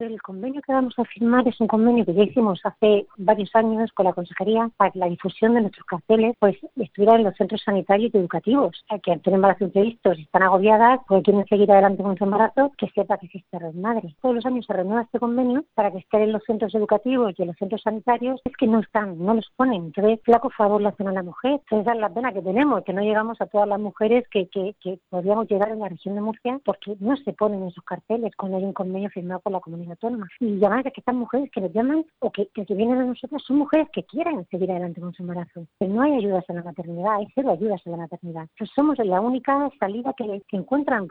El convenio que vamos a firmar es un convenio que ya hicimos hace varios años con la Consejería para que la difusión de nuestros carteles pues estuviera en los centros sanitarios y educativos. Que tienen embarazos imprevistos y están agobiadas porque quieren seguir adelante con su embarazo, que sepa que existe Red Madre. Todos los años se renueva este convenio para que estén en los centros educativos y en los centros sanitarios. Es que no están, no los ponen. Entonces, flaco favor le hacen a la mujer. Esa es la pena que tenemos, que no llegamos a todas las mujeres que podríamos llegar en la región de Murcia porque no se ponen en sus carteles cuando hay un convenio firmado por la comunidad autónoma. Y además es que estas mujeres que nos llaman o que vienen a nosotros son mujeres que quieren seguir adelante con su embarazo. Pero no hay ayudas en la maternidad, hay cero ayudas en la maternidad. Pues somos la única salida que encuentran